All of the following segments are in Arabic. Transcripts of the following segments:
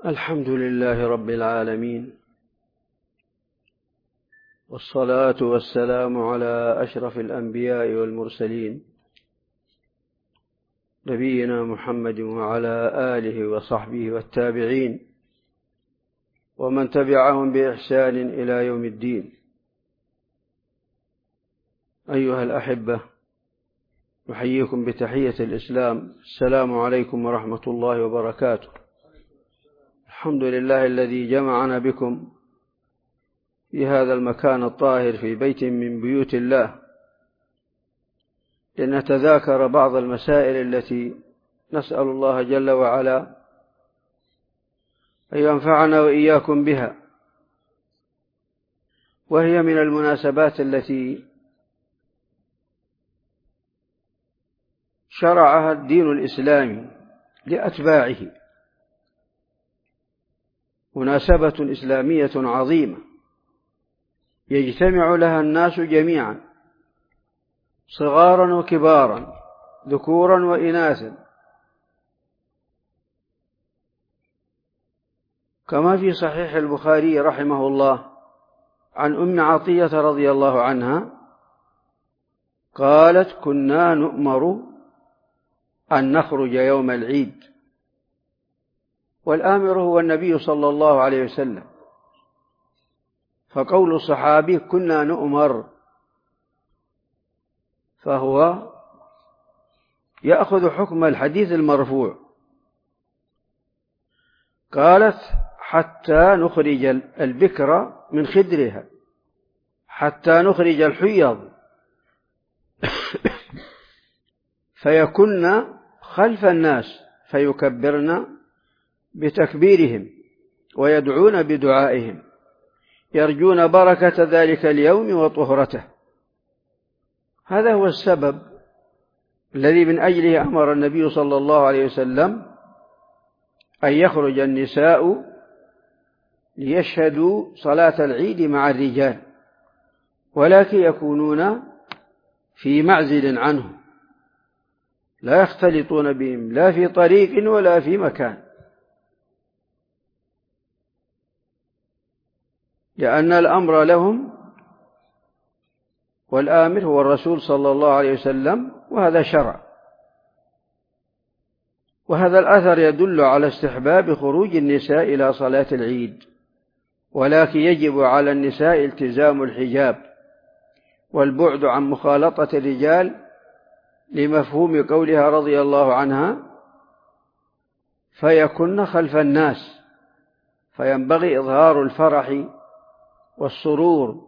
الحمد لله رب العالمين، والصلاة والسلام على أشرف الأنبياء والمرسلين نبينا محمد وعلى آله وصحبه والتابعين ومن تبعهم بإحسان إلى يوم الدين. أيها الأحبة، نحييكم بتحية الإسلام، السلام عليكم ورحمة الله وبركاته. الحمد لله الذي جمعنا بكم في هذا المكان الطاهر في بيت من بيوت الله لنتذاكر بعض المسائل التي نسأل الله جل وعلا أن ينفعنا وإياكم بها، وهي من المناسبات التي شرعها الدين الإسلامي لأتباعه، مناسبة إسلامية عظيمة يجتمع لها الناس جميعا، صغارا وكبارا، ذكورا وإناثا، كما في صحيح البخاري رحمه الله عن أم عطية رضي الله عنها قالت: كنا نؤمر أن نخرج يوم العيد، والآمر هو النبي صلى الله عليه وسلم، فقول الصحابي كنا نؤمر فهو يأخذ حكم الحديث المرفوع. قالت: حتى نخرج البكر من خدرها، حتى نخرج الحيض فيكن خلف الناس فيكبرن بتكبيرهم ويدعون بدعائهم، يرجون بركة ذلك اليوم وطهرته. هذا هو السبب الذي من أجله أمر النبي صلى الله عليه وسلم أن يخرج النساء ليشهدوا صلاة العيد مع الرجال، ولكن يكونون في معزل عنه، لا يختلطون بهم لا في طريق ولا في مكان، لأن الأمر لهم والآمر هو الرسول صلى الله عليه وسلم، وهذا شرع. وهذا الأثر يدل على استحباب خروج النساء إلى صلاة العيد، ولكن يجب على النساء التزام الحجاب والبعد عن مخالطة الرجال، لمفهوم قولها رضي الله عنها: فيكن خلف الناس، فينبغي إظهار الفرح والسرور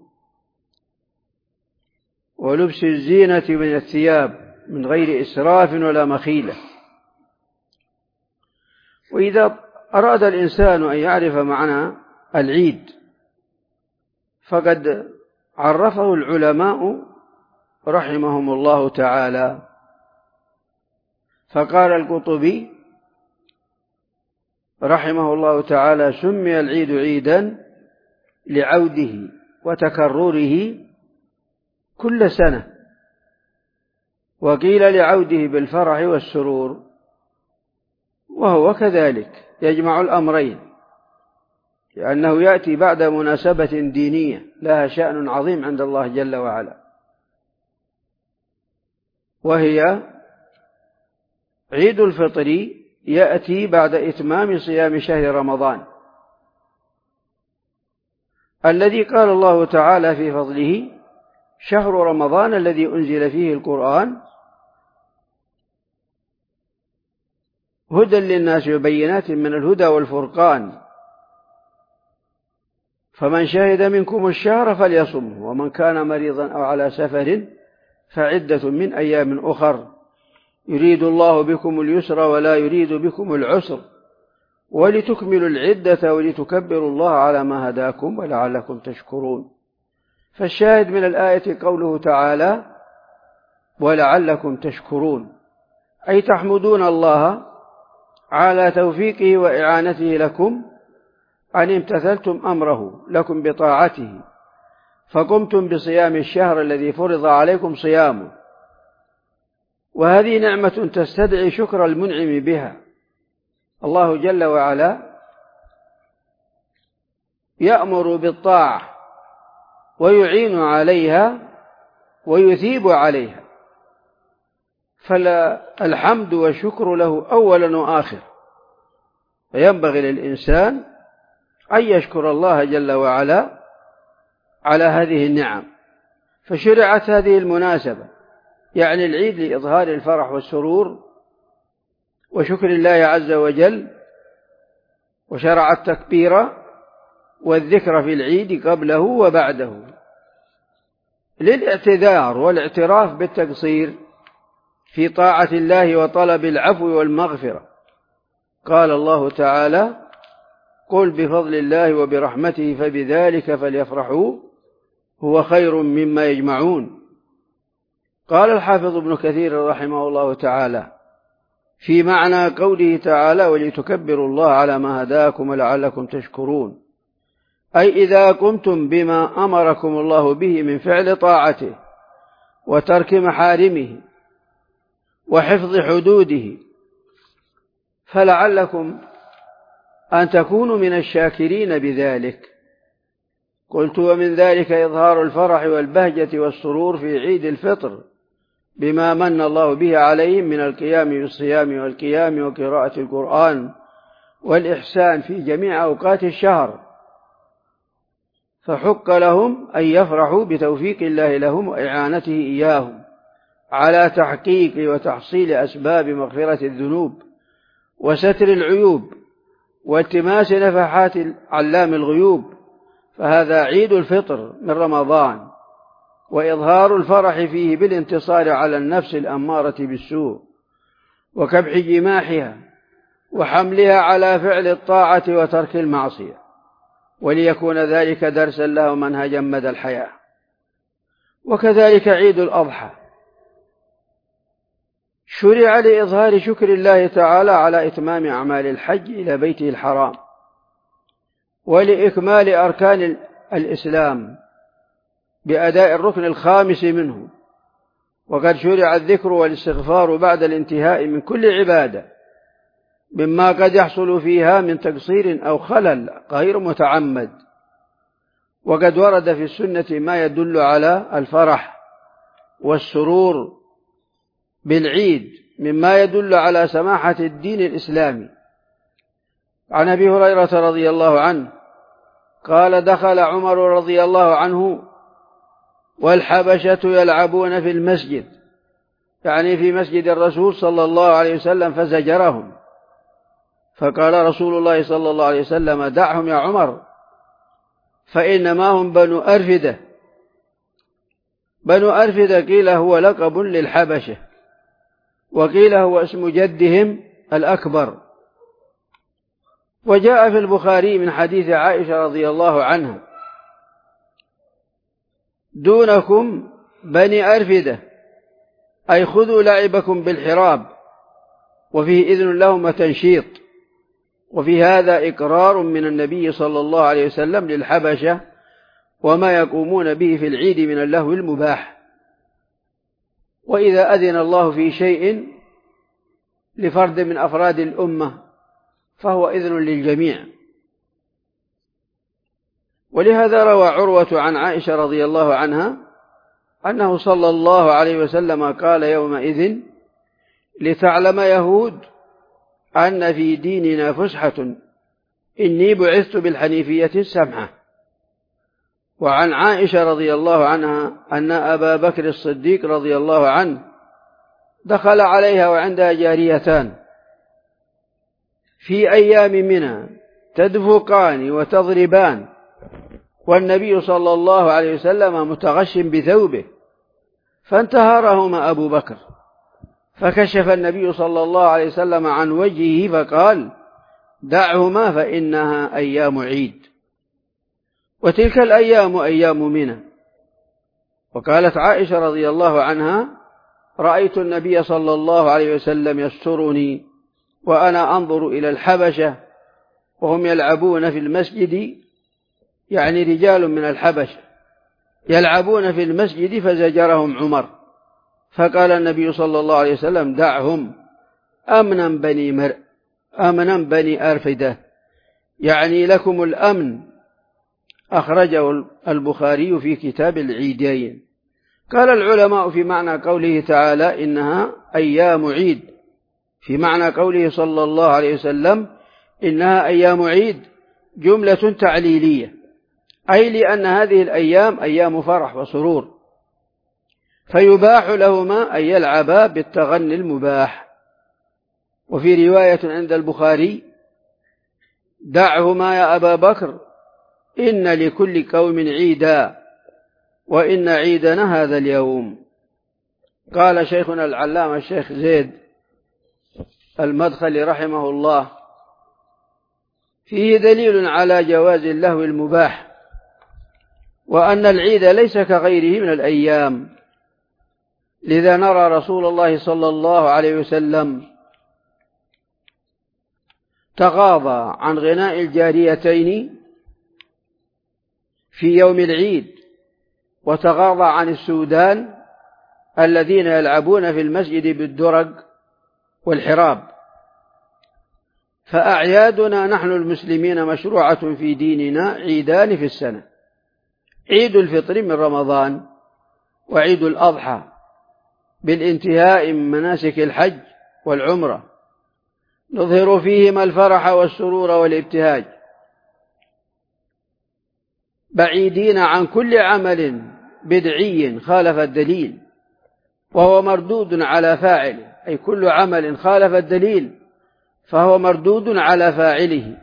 ولبس الزينة من الثياب من غير إسراف ولا مخيلة. وإذا أراد الإنسان أن يعرف معنى العيد فقد عرفه العلماء رحمهم الله تعالى، فقال القطبي رحمه الله تعالى: سمي العيد عيدا لعوده وتكرره كل سنة، وقيل لعوده بالفرح والسرور، وهو كذلك يجمع الأمرين، لأنه يأتي بعد مناسبة دينية لها شأن عظيم عند الله جل وعلا، وهي عيد الفطر، يأتي بعد إتمام صيام شهر رمضان الذي قال الله تعالى في فضله: شهر رمضان الذي أنزل فيه القرآن هدى للناس وبينات من الهدى والفرقان، فمن شهد منكم الشهر فليصمه، ومن كان مريضا أو على سفر فعدة من أيام أخر، يريد الله بكم اليسر ولا يريد بكم العسر، ولتكملوا العدة ولتكبروا الله على ما هداكم ولعلكم تشكرون. فالشاهد من الآية قوله تعالى: ولعلكم تشكرون، أي تحمدون الله على توفيقه وإعانته لكم أن امتثلتم أمره لكم بطاعته، فقمتم بصيام الشهر الذي فرض عليكم صيامه، وهذه نعمة تستدعي شكر المنعم بها. الله جل وعلا يأمر بالطاعة ويعين عليها ويثيب عليها، فالحمد والشكر له أولا وآخر. فينبغي للإنسان أن يشكر الله جل وعلا على هذه النعم. فشرعت هذه المناسبة يعني العيد لإظهار الفرح والسرور وشكر الله عز وجل، وشرع التكبير والذكر في العيد قبله وبعده للاعتذار والاعتراف بالتقصير في طاعة الله وطلب العفو والمغفرة. قال الله تعالى: قل بفضل الله وبرحمته فبذلك فليفرحوا هو خير مما يجمعون. قال الحافظ ابن كثير رحمه الله تعالى في معنى قوله تعالى: ولتكبروا الله على ما هداكم ولعلكم تشكرون، أي إذا قمتم بما أمركم الله به من فعل طاعته وترك محارمه وحفظ حدوده، فلعلكم أن تكونوا من الشاكرين بذلك. قلت: ومن ذلك إظهار الفرح والبهجة والسرور في عيد الفطر بما من الله به عليهم من القيام بالصيام والقيام وقراءة القرآن والإحسان في جميع أوقات الشهر، فحق لهم أن يفرحوا بتوفيق الله لهم وإعانته إياهم على تحقيق وتحصيل أسباب مغفرة الذنوب وستر العيوب والتماس نفحات علام الغيوب. فهذا عيد الفطر من رمضان، وإظهار الفرح فيه بالانتصار على النفس الأمارة بالسوء وكبح جماحها وحملها على فعل الطاعة وترك المعصية، وليكون ذلك درسا له منهجا مدى الحياة. وكذلك عيد الأضحى شرع لإظهار شكر الله تعالى على إتمام أعمال الحج إلى بيته الحرام ولإكمال أركان الإسلام بأداء الركن الخامس منه. وقد شرع الذكر والاستغفار بعد الانتهاء من كل عبادة مما قد يحصل فيها من تقصير أو خلل غير متعمد. وقد ورد في السنة ما يدل على الفرح والسرور بالعيد مما يدل على سماحة الدين الإسلامي. عن أبي هريرة رضي الله عنه قال: دخل عمر رضي الله عنه والحبشة يلعبون في المسجد، يعني في مسجد الرسول صلى الله عليه وسلم، فزجرهم، فقال رسول الله صلى الله عليه وسلم: دعهم يا عمر فإنما هم بنو أرفدة. بنو أرفدة قيل هو لقب للحبشة، وقيل هو اسم جدهم الأكبر. وجاء في البخاري من حديث عائشة رضي الله عنها: دونكم بني أرفدة، أي خذوا لعبكم بالحراب، وفيه إذن لهم وتنشيط. وفي هذا إقرار من النبي صلى الله عليه وسلم للحبشة وما يقومون به في العيد من اللهو المباح. وإذا أذن الله في شيء لفرد من أفراد الأمة فهو إذن للجميع. ولهذا روى عروة عن عائشة رضي الله عنها أنه صلى الله عليه وسلم قال يومئذ: لتعلم يهود أن في ديننا فسحة، إني بعثت بالحنيفية السمحة. وعن عائشة رضي الله عنها أن أبا بكر الصديق رضي الله عنه دخل عليها وعندها جاريتان في أيام منى تدفقان وتضربان، والنبي صلى الله عليه وسلم متغش بثوبه، فانتهرهما أبو بكر، فكشف النبي صلى الله عليه وسلم عن وجهه فقال: دعهما فإنها أيام عيد. وتلك الأيام أيام منى. وقالت عائشة رضي الله عنها: رأيت النبي صلى الله عليه وسلم يسترني وأنا أنظر إلى الحبشة وهم يلعبون في المسجد، يعني رجال من الحبشة يلعبون في المسجد، فزجرهم عمر، فقال النبي صلى الله عليه وسلم: دعهم أمنا بني أرفدة، يعني لكم الأمن أخرجه البخاري في كتاب العيدين. قال العلماء في معنى قوله تعالى إنها أيام عيد، في معنى قوله صلى الله عليه وسلم إنها أيام عيد جملة تعليلية، أي لأن هذه الأيام أيام فرح وسرور، فيباح لهما أن يلعبا بالتغني المباح. وفي رواية عند البخاري: دعهما يا أبا بكر إن لكل قوم عيدا وإن عيدنا هذا اليوم. قال شيخنا العلامة الشيخ زيد المدخلي رحمه الله: فيه دليل على جواز اللهو المباح، وأن العيد ليس كغيره من الأيام، لذا نرى رسول الله صلى الله عليه وسلم تغاضى عن غناء الجاريتين في يوم العيد، وتغاضى عن السودان الذين يلعبون في المسجد بالدرج والحراب. فأعيادنا نحن المسلمين مشروعة في ديننا عيدان في السنة: عيد الفطر من رمضان، وعيد الأضحى بالانتهاء من مناسك الحج والعمرة، نظهر فيهما الفرح والسرور والابتهاج، بعيدين عن كل عمل بدعي خالف الدليل وهو مردود على فاعله، أي كل عمل خالف الدليل فهو مردود على فاعله،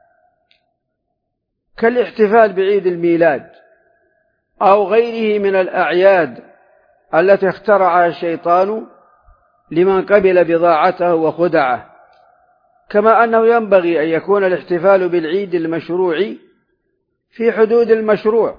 كالاحتفال بعيد الميلاد أو غيره من الأعياد التي اخترعها الشيطان لمن قبل بضاعته وخدعه. كما أنه ينبغي أن يكون الاحتفال بالعيد المشروع في حدود المشروع،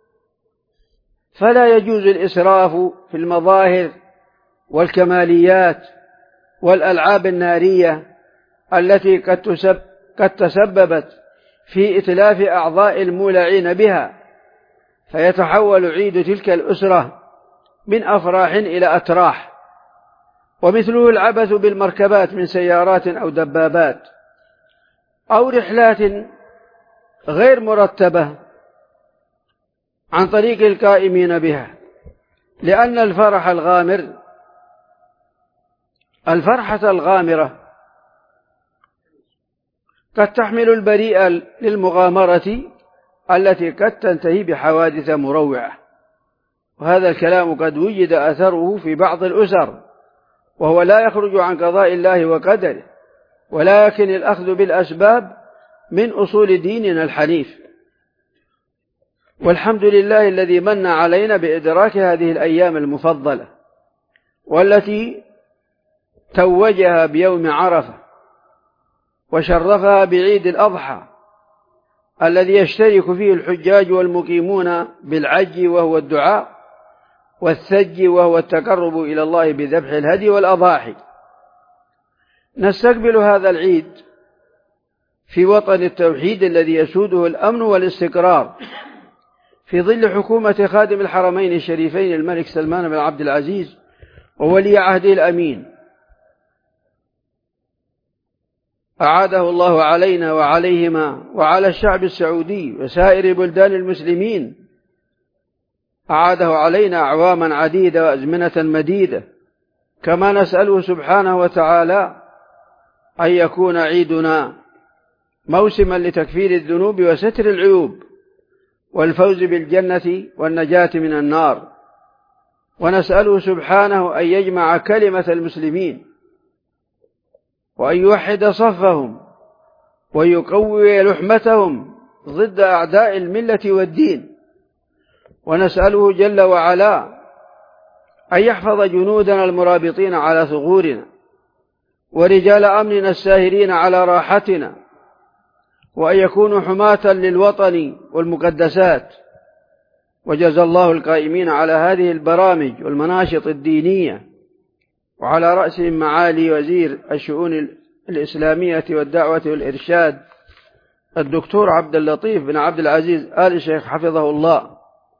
فلا يجوز الإسراف في المظاهر والكماليات والألعاب النارية التي قد تسببت في إتلاف أعضاء المولعين بها، فيتحول عيد تلك الأسرة من أفراح إلى أتراح. ومثله العبث بالمركبات من سيارات أو دبابات أو رحلات غير مرتبة عن طريق القائمين بها، لأن الفرحة الغامرة قد تحمل البريء للمغامرة التي قد تنتهي بحوادث مروعة. وهذا الكلام قد وجد أثره في بعض الأسر، وهو لا يخرج عن قضاء الله وقدره، ولكن الأخذ بالأسباب من أصول ديننا الحنيف. والحمد لله الذي من علينا بإدراك هذه الأيام المفضلة، والتي توجها بيوم عرفة وشرفها بعيد الأضحى الذي يشترك فيه الحجاج والمقيمون بالعج وهو الدعاء، والثج وهو التقرب إلى الله بذبح الهدي والأضاحي. نستقبل هذا العيد في وطن التوحيد الذي يسوده الأمن والاستقرار، في ظل حكومة خادم الحرمين الشريفين الملك سلمان بن عبد العزيز وولي عهده الأمين، أعاده الله علينا وعليهما وعلى الشعب السعودي وسائر بلدان المسلمين، أعاده علينا أعواما عديدة وأزمنة مديدة. كما نسأله سبحانه وتعالى أن يكون عيدنا موسما لتكفير الذنوب وستر العيوب والفوز بالجنة والنجاة من النار. ونسأله سبحانه أن يجمع كلمة المسلمين وأن يوحد صفهم ويقوي لحمتهم ضد أعداء الملة والدين. ونسأله جل وعلا أن يحفظ جنودنا المرابطين على ثغورنا ورجال أمننا الساهرين على راحتنا، وأن يكونوا حماة للوطن والمقدسات. وجزى الله القائمين على هذه البرامج والمناشط الدينية، وعلى رأسهم معالي وزير الشؤون الإسلامية والدعوة والإرشاد الدكتور عبد اللطيف بن عبد العزيز آل الشيخ حفظه الله،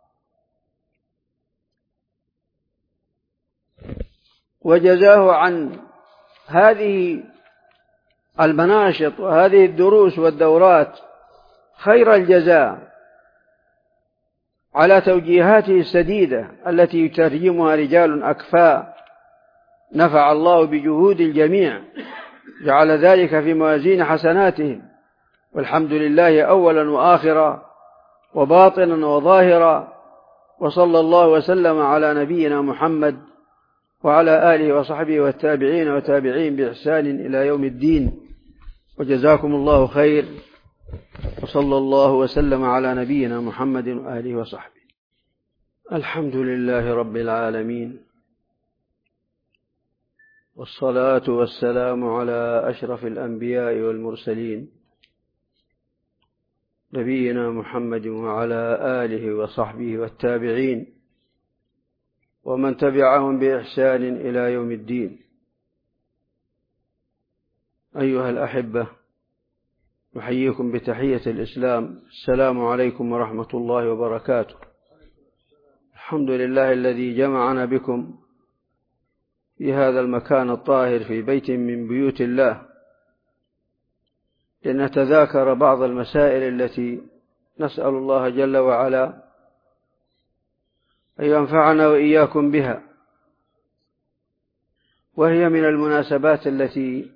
وجزاه عن هذه المناشط وهذه الدروس والدورات خير الجزاء، على توجيهاته السديدة التي يترجمها رجال أكفاء نفع الله بجهود الجميع، جعل ذلك في موازين حسناتهم، والحمد لله أولا وآخرا وباطنا وظاهرا. وصلى الله وسلم على نبينا محمد وعلى آله وصحبه والتابعين وتابعين بإحسان إلى يوم الدين، وجزاكم الله خير، وصلى الله وسلم على نبينا محمد وآله وصحبه. الحمد لله رب العالمين، والصلاة والسلام على أشرف الأنبياء والمرسلين نبينا محمد وعلى آله وصحبه والتابعين ومن تبعهم بإحسان إلى يوم الدين. أيها الأحبة، نحييكم بتحية الإسلام، السلام عليكم ورحمة الله وبركاته. الحمد لله الذي جمعنا بكم في هذا المكان الطاهر في بيت من بيوت الله لنتذاكر بعض المسائل التي نسأل الله جل وعلا أن ينفعنا وإياكم بها، وهي من المناسبات التي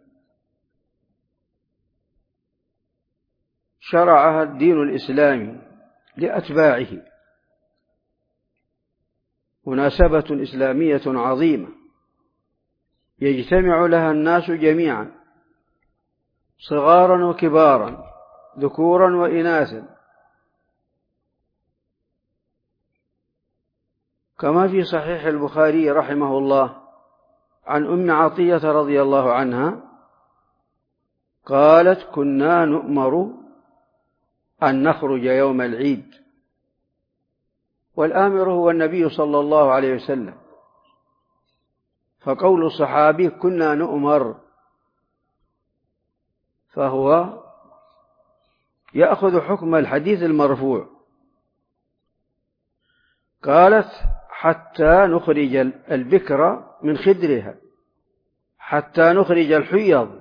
شرعها الدين الإسلامي لأتباعه، مناسبة إسلامية عظيمة يجتمع لها الناس جميعا، صغارا وكبارا، ذكورا وإناثا، كما في صحيح البخاري رحمه الله عن أم عطية رضي الله عنها قالت: كنا نؤمر أن نخرج يوم العيد، والآمر هو النبي صلى الله عليه وسلم، فقول الصحابي كنا نؤمر فهو يأخذ حكم الحديث المرفوع. قالت: حتى نخرج البكر من خدرها، حتى نخرج الحيض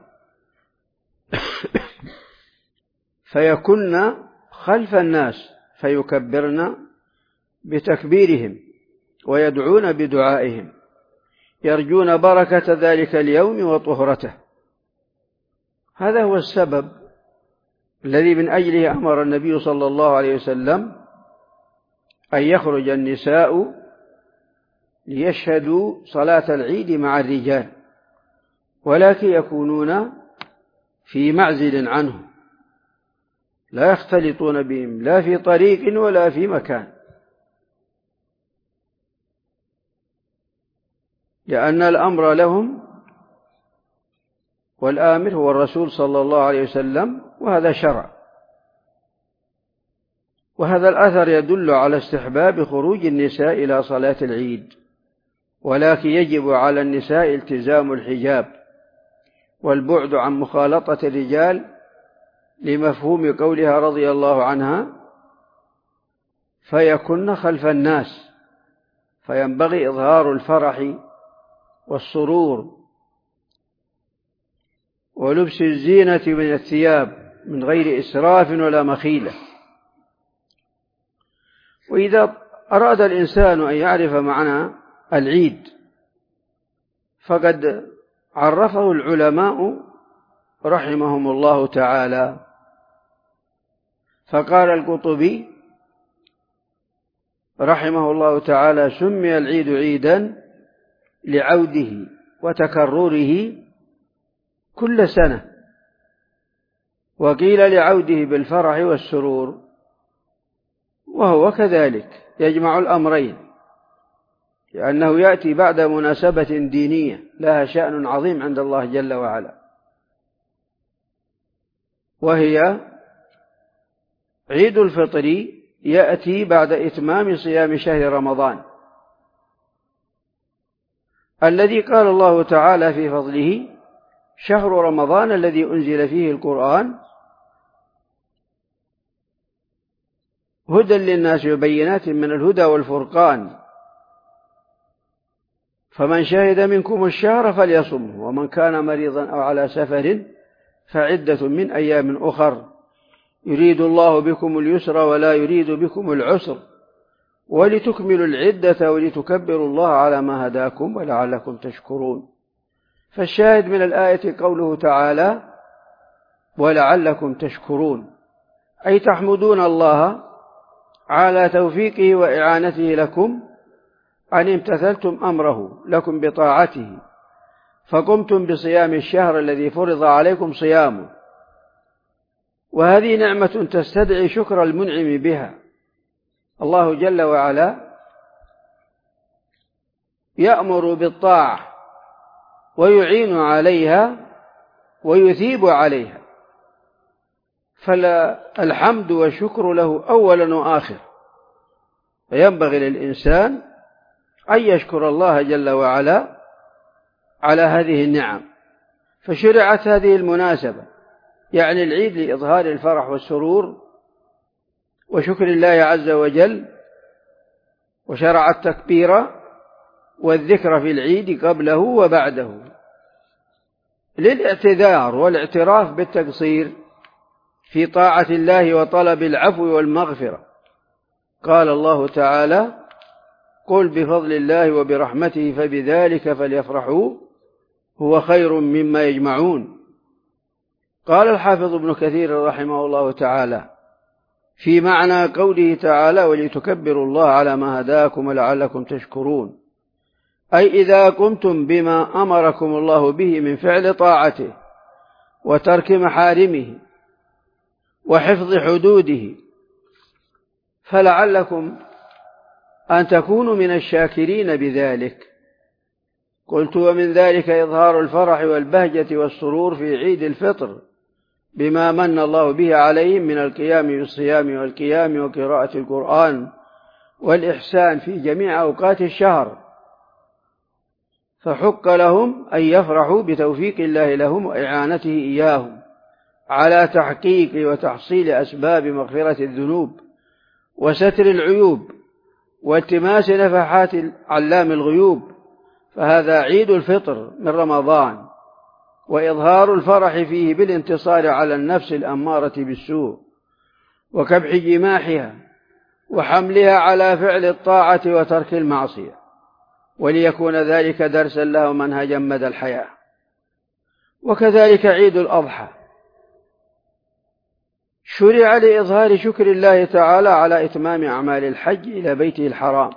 فيكن خلف الناس فيكبرن بتكبيرهم ويدعون بدعائهم، يرجون بركة ذلك اليوم وطهرته. هذا هو السبب الذي من أجله أمر النبي صلى الله عليه وسلم أن يخرج النساء ليشهدوا صلاة العيد مع الرجال، ولكن يكونون في معزل عنه، لا يختلطون بهم لا في طريق ولا في مكان، لأن الأمر لهم والآمر هو الرسول صلى الله عليه وسلم، وهذا شرع. وهذا الأثر يدل على استحباب خروج النساء إلى صلاة العيد، ولكن يجب على النساء التزام الحجاب والبعد عن مخالطة الرجال، لمفهوم قولها رضي الله عنها: فيكن خلف الناس، فينبغي إظهار الفرح والسرور ولبس الزينة من الثياب من غير إسراف ولا مخيلة. وإذا أراد الإنسان أن يعرف معنى العيد فقد عرفه العلماء رحمهم الله تعالى، فقال القطبي رحمه الله تعالى: سمي العيد عيدا لعوده وتكرره كل سنة، وقيل لعوده بالفرح والسرور، وهو كذلك يجمع الأمرين، لأنه يأتي بعد مناسبة دينية لها شأن عظيم عند الله جل وعلا، وهي عيد الفطر، يأتي بعد إتمام صيام شهر رمضان الذي قال الله تعالى في فضله: شهر رمضان الذي أنزل فيه القرآن هدى للناس وبينات من الهدى والفرقان، فمن شهد منكم الشهر فليصمه، ومن كان مريضا أو على سفر فعدة من أيام أخر، يريد الله بكم اليسر ولا يريد بكم العسر، ولتكملوا العدة ولتكبروا الله على ما هداكم ولعلكم تشكرون. فالشاهد من الآية قوله تعالى ولعلكم تشكرون، أي تحمدون الله على توفيقه وإعانته لكم أن امتثلتم أمره لكم بطاعته فقمتم بصيام الشهر الذي فرض عليكم صيامه، وهذه نعمة تستدعي شكر المنعم بها. الله جل وعلا يأمر بالطاعة ويعين عليها ويثيب عليها، فالحمد والشكر له أولا وآخر، فينبغي للإنسان أن يشكر الله جل وعلا على هذه النعم. فشرعت هذه المناسبة يعني العيد لإظهار الفرح والسرور وشكر الله عز وجل، وشرع التكبير والذكر في العيد قبله وبعده للاعتذار والاعتراف بالتقصير في طاعة الله وطلب العفو والمغفرة. قال الله تعالى قل بفضل الله وبرحمته فبذلك فليفرحوا هو خير مما يجمعون. قال الحافظ ابن كثير رحمه الله تعالى في معنى قوله تعالى ولتكبروا الله على ما هداكم ولعلكم تشكرون، أي إذا قمتم بما أمركم الله به من فعل طاعته وترك محارمه وحفظ حدوده فلعلكم أن تكونوا من الشاكرين بذلك. قلت ومن ذلك إظهار الفرح والبهجة والسرور في عيد الفطر بما من الله به عليهم من القيام بالصيام والقيام وقراءة القرآن والإحسان في جميع أوقات الشهر، فحق لهم أن يفرحوا بتوفيق الله لهم وإعانته إياهم على تحقيق وتحصيل أسباب مغفرة الذنوب وستر العيوب والتماس نفحات علام الغيوب. فهذا عيد الفطر من رمضان، وإظهار الفرح فيه بالانتصار على النفس الأمارة بالسوء وكبح جماحها وحملها على فعل الطاعة وترك المعصية، وليكون ذلك درسا له منهجا مدى الحياة. وكذلك عيد الأضحى شرع لإظهار شكر الله تعالى على إتمام أعمال الحج إلى بيته الحرام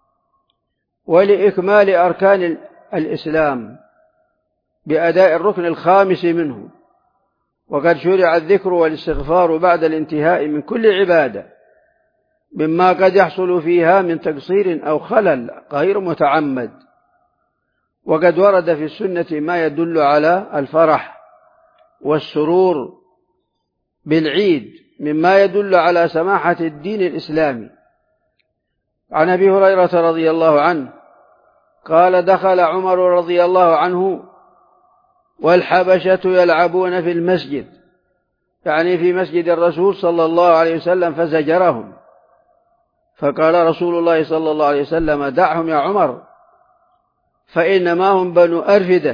ولإكمال أركان الإسلام بأداء الركن الخامس منه. وقد شرع الذكر والاستغفار بعد الانتهاء من كل عبادة مما قد يحصل فيها من تقصير أو خلل غير متعمد. وقد ورد في السنة ما يدل على الفرح والسرور بالعيد مما يدل على سماحة الدين الإسلامي. عن أبي هريرة رضي الله عنه قال دخل عمر رضي الله عنه والحبشة يلعبون في المسجد، يعني في مسجد الرسول صلى الله عليه وسلم، فزجرهم، فقال رسول الله صلى الله عليه وسلم دعهم يا عمر فإنما هم بنو أرفدة.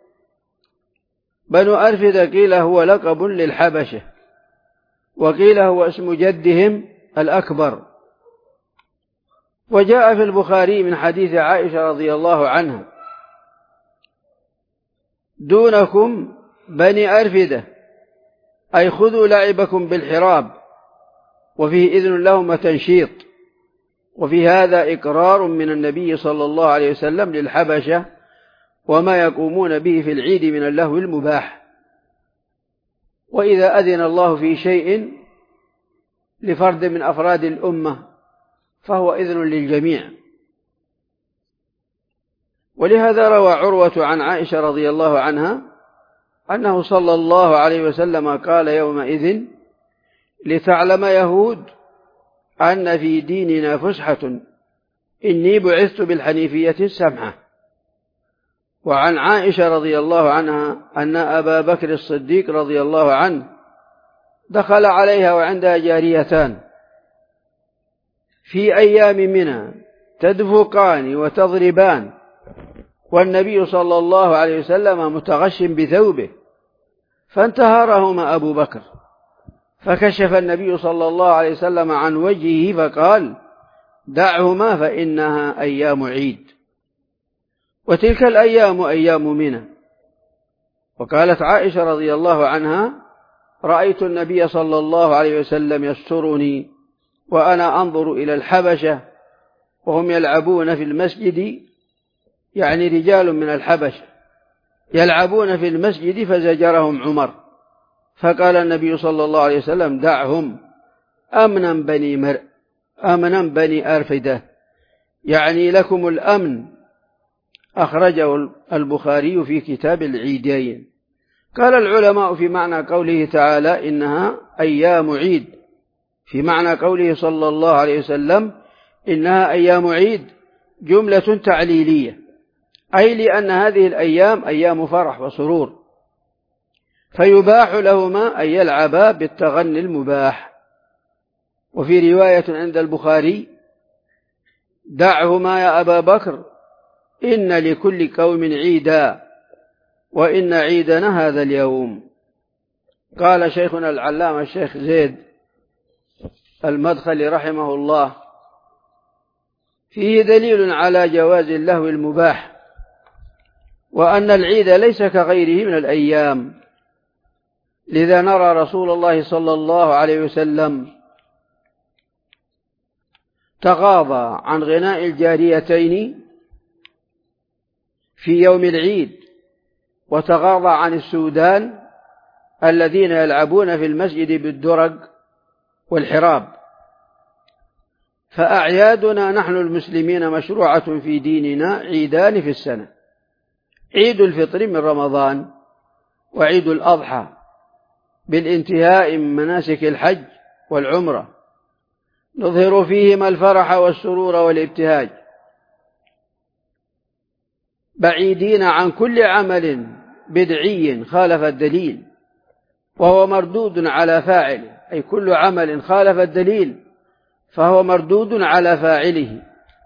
بنو أرفدة قيل هو لقب للحبشة، وقيل هو اسم جدهم الأكبر. وجاء في البخاري من حديث عائشة رضي الله عنها دونكم بني أرفدة، أي خذوا لعبكم بالحراب، وفيه إذن لهم وتنشيط. وفي هذا إقرار من النبي صلى الله عليه وسلم للحبشة وما يقومون به في العيد من اللهو المباح. وإذا أذن الله في شيء لفرد من أفراد الأمة فهو إذن للجميع. ولهذا روى عروة عن عائشة رضي الله عنها أنه صلى الله عليه وسلم قال يومئذ لتعلم يهود أن في ديننا فسحة إني بعثت بالحنيفية السمحة. وعن عائشة رضي الله عنها أن أبا بكر الصديق رضي الله عنه دخل عليها وعندها جاريتان في أيام منى تدفقان وتضربان، والنبي صلى الله عليه وسلم متغش بثوبه، فانتهرهما أبو بكر، فكشف النبي صلى الله عليه وسلم عن وجهه فقال دعهما فإنها أيام عيد. وتلك الأيام أيام منى. وقالت عائشة رضي الله عنها: رأيت النبي صلى الله عليه وسلم يسترني وأنا أنظر إلى الحبشة وهم يلعبون في المسجد، يعني رجال من الحبشة يلعبون في المسجد، فزجرهم عمر، فقال النبي صلى الله عليه وسلم: دعهم، أمنا بني أرفدة، يعني لكم الأمن. أخرجه البخاري في كتاب العيدين. قال العلماء في معنى قوله تعالى إنها أيام عيد، في معنى قوله صلى الله عليه وسلم إنها أيام عيد، جملة تعليلية، أي لأن هذه الأيام أيام فرح وسرور، فيباح لهما أن يلعبا بالتغني المباح. وفي رواية عند البخاري: دعهما يا أبا بكر، إن لكل قوم عيدا وإن عيدنا هذا اليوم. قال شيخنا العلامة الشيخ زيد المدخلي رحمه الله: فيه دليل على جواز اللهو المباح، وأن العيد ليس كغيره من الأيام، لذا نرى رسول الله صلى الله عليه وسلم تغاضى عن غناء الجاريتين في يوم العيد، وتغاضى عن السودان الذين يلعبون في المسجد بالدرج والحراب. فأعيادنا نحن المسلمين مشروعة في ديننا عيدان في السنة: عيد الفطر من رمضان، وعيد الأضحى بالانتهاء من مناسك الحج والعمرة، نظهر فيهما الفرح والسرور والابتهاج، بعيدين عن كل عمل بدعي خالف الدليل وهو مردود على فاعله، أي كل عمل خالف الدليل فهو مردود على فاعله،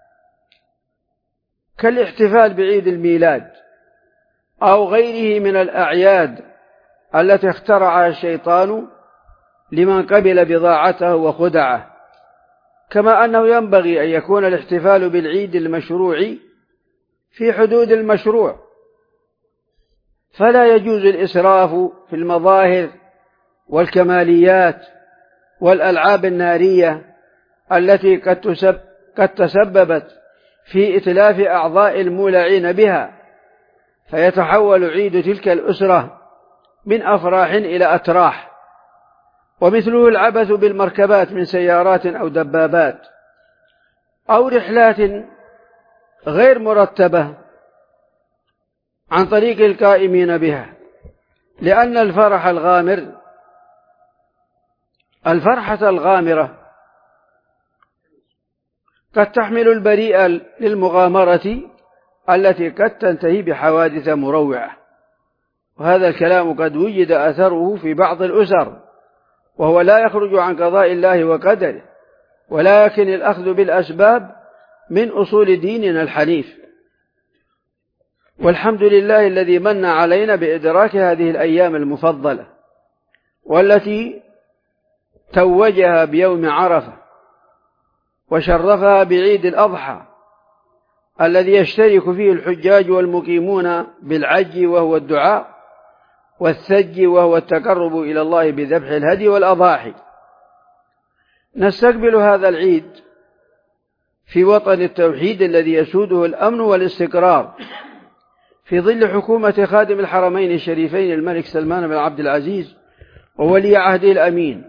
كالاحتفال بعيد الميلاد أو غيره من الأعياد التي اخترعها الشيطان لمن قبل بضاعته وخدعه. كما أنه ينبغي أن يكون الاحتفال بالعيد المشروع في حدود المشروع، فلا يجوز الإسراف في المظاهر والكماليات والألعاب النارية التي قد تسببت في إتلاف أعضاء المولعين بها، فيتحول عيد تلك الأسرة من أفراح إلى أتراح. ومثله العبث بالمركبات من سيارات أو دبابات أو رحلات غير مرتبة عن طريق القائمين بها، لأن الفرحة الغامرة قد تحمل البريء للمغامرة التي قد تنتهي بحوادث مروعة. وهذا الكلام قد وجد أثره في بعض الأسر، وهو لا يخرج عن قضاء الله وقدره، ولكن الأخذ بالأسباب من أصول ديننا الحنيف. والحمد لله الذي من علينا بإدراك هذه الأيام المفضلة، والتي توجها بيوم عرفة وشرفها بعيد الأضحى الذي يشترك فيه الحجاج والمقيمون بالعج وهو الدعاء، والثج وهو التقرب إلى الله بذبح الهدي والأضاحي. نستقبل هذا العيد في وطن التوحيد الذي يسوده الأمن والاستقرار، في ظل حكومة خادم الحرمين الشريفين الملك سلمان بن عبد العزيز وولي عهده الأمين،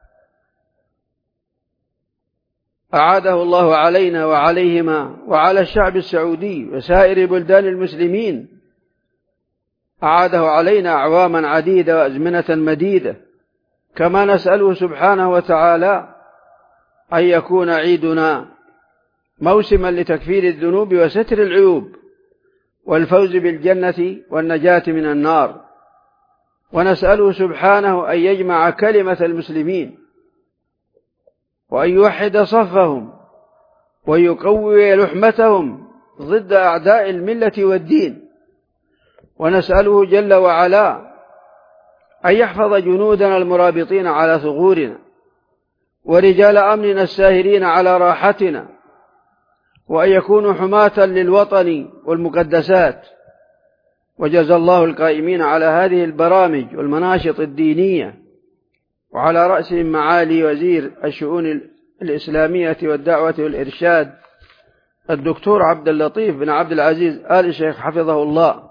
أعاده الله علينا وعليهما وعلى الشعب السعودي وسائر بلدان المسلمين، أعاده علينا أعواما عديدة وأزمنة مديدة. كما نسأله سبحانه وتعالى أن يكون عيدنا موسما لتكفير الذنوب وستر العيوب والفوز بالجنة والنجاة من النار. ونسأله سبحانه أن يجمع كلمة المسلمين وأن يوحد صفهم ويقوي لحمتهم ضد أعداء الملة والدين. ونسأله جل وعلا أن يحفظ جنودنا المرابطين على ثغورنا ورجال أمننا الساهرين على راحتنا وأن يكونوا حماة للوطن والمقدسات. وجزى الله القائمين على هذه البرامج والمناشط الدينية، وعلى رأسهم معالي وزير الشؤون الإسلامية والدعوة والإرشاد الدكتور عبد اللطيف بن عبد العزيز آل الشيخ حفظه الله.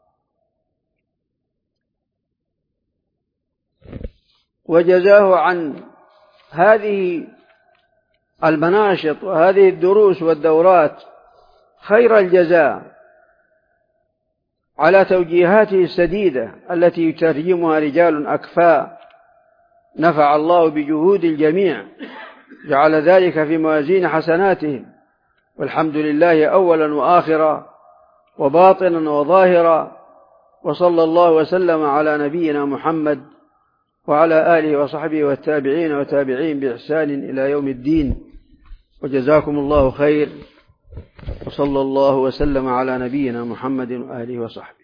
وجزاه عن هذه المناشط وهذه الدروس والدورات خير الجزاء على توجيهاته السديدة التي يترجمها رجال أكفاء، نفع الله بجهود الجميع، جعل ذلك في موازين حسناتهم، والحمد لله أولا وآخرا وباطنا وظاهرا. وصلى الله وسلم على نبينا محمد وعلى آله وصحبه والتابعين وتابعين بإحسان إلى يوم الدين. وجزاكم الله خير، وصلى الله وسلم على نبينا محمد وآله وصحبه.